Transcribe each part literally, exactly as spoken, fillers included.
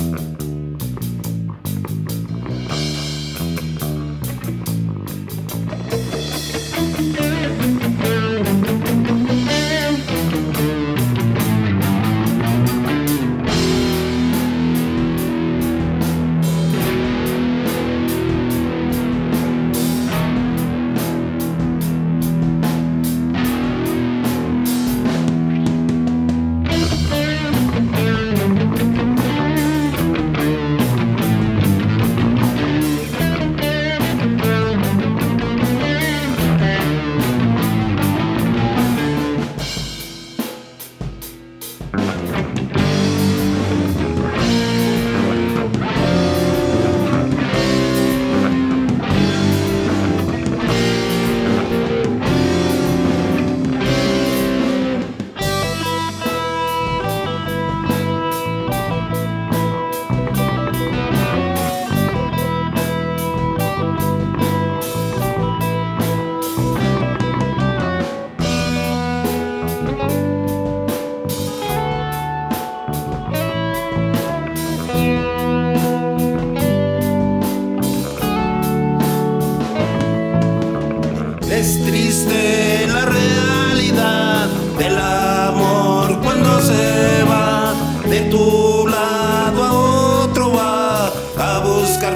Es triste la realidad del amor cuando se va de tu lado a otro, va a buscar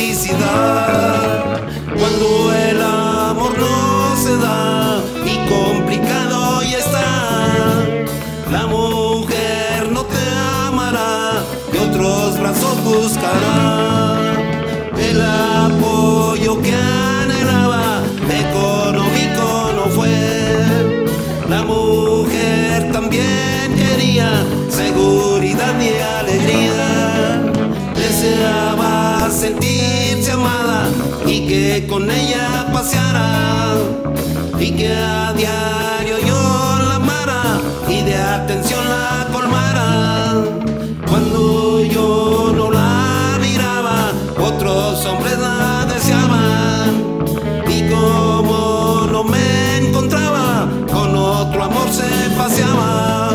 felicidad. Cuando el amor no se da y complicado ya está, la mujer no te amará y otros brazos buscará. El apoyo que anhelaba económico no fue. La mujer también quería seguridad y alegría. Deseaba sentirse amada y que con ella paseara, y que a diario yo la amara y de atención la colmara. Cuando yo no la miraba, otros hombres la deseaban, y como no me encontraba, con otro amor se paseaba.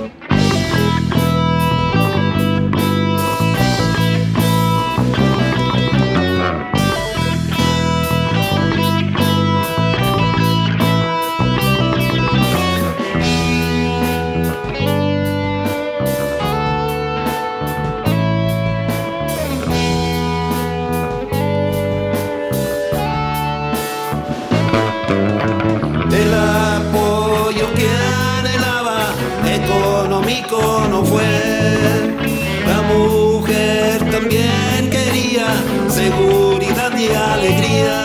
El apoyo que anhelaba económico no fue. La mujer también quería seguridad y alegría.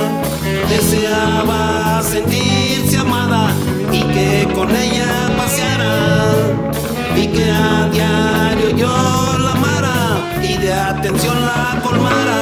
Deseaba sentirse amada y que con ella paseara, y que a diario yo la amara y de atención la colmara.